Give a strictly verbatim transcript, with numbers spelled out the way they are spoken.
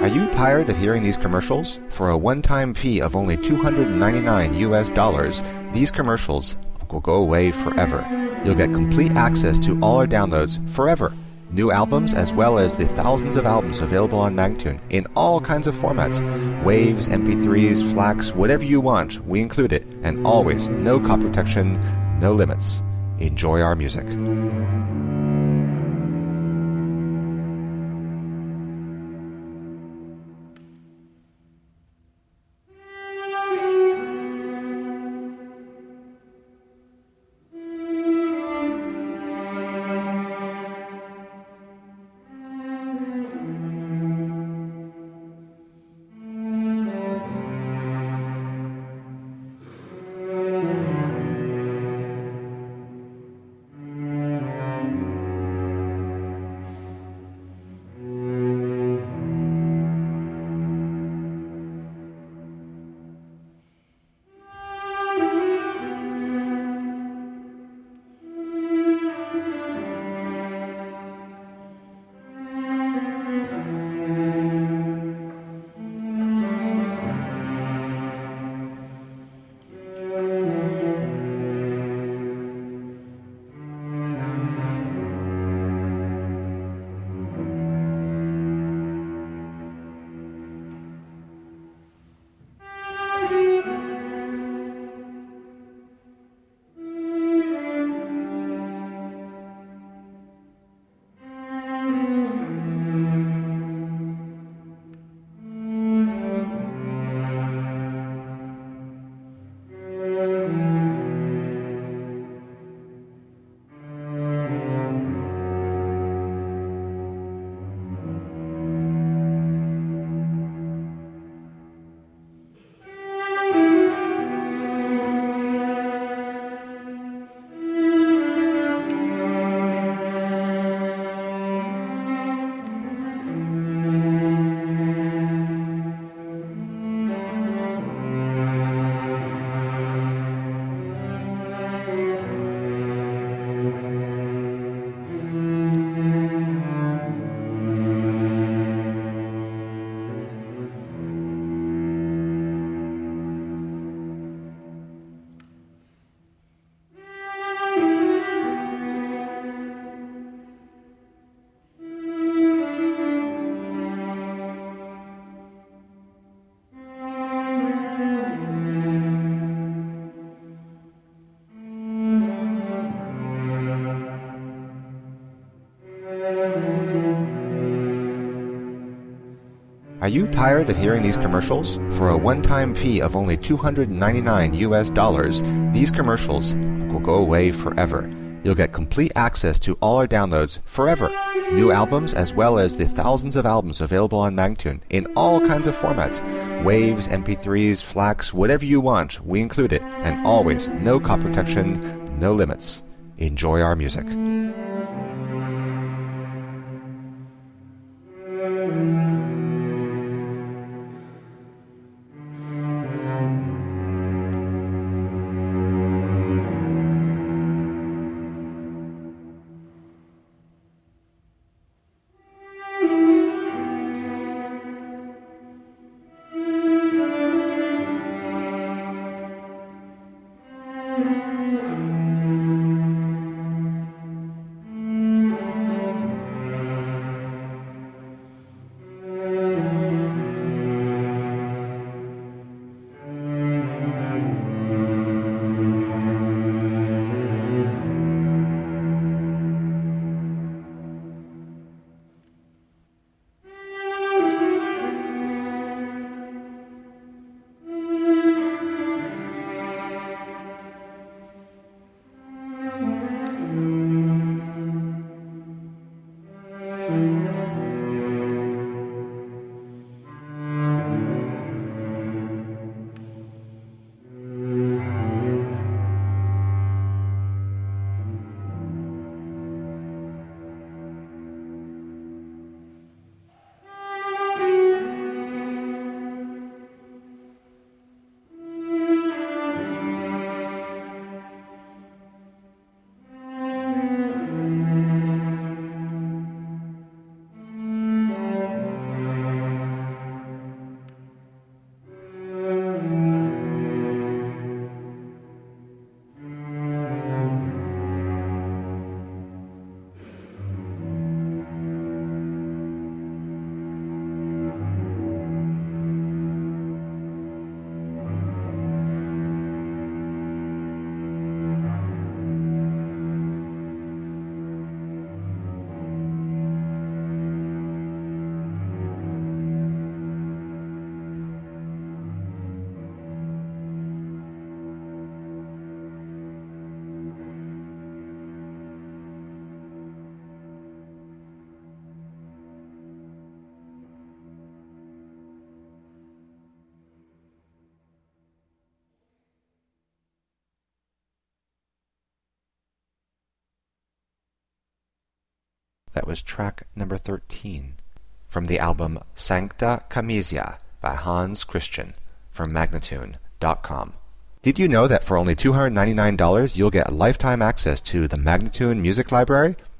Are you tired of hearing these commercials? For a one-time fee of only two hundred ninety-nine U S dollars, these commercials will go away forever. You'll get complete access to all our downloads forever. New albums as well as the thousands of albums available on Magtune in all kinds of formats. Waves, M P threes, FLACs, whatever you want, we include it. And always, no copy protection, no limits. Enjoy our music. Are you tired of hearing these commercials? For a one-time fee of only two hundred ninety-nine U S dollars, these commercials will go away forever. You'll get complete access to all our downloads forever. New albums as well as the thousands of albums available on Magtune in all kinds of formats. Waves, M P threes, FLACs, whatever you want, we include it. And always, no copy protection, no limits. Enjoy our music. That was track number thirteen. From the album Sancta Camisia by Hans Christian from Magnatune dot com. Did you know that for only two hundred ninety-nine dollars you'll get lifetime access to the Magnatune Music Library?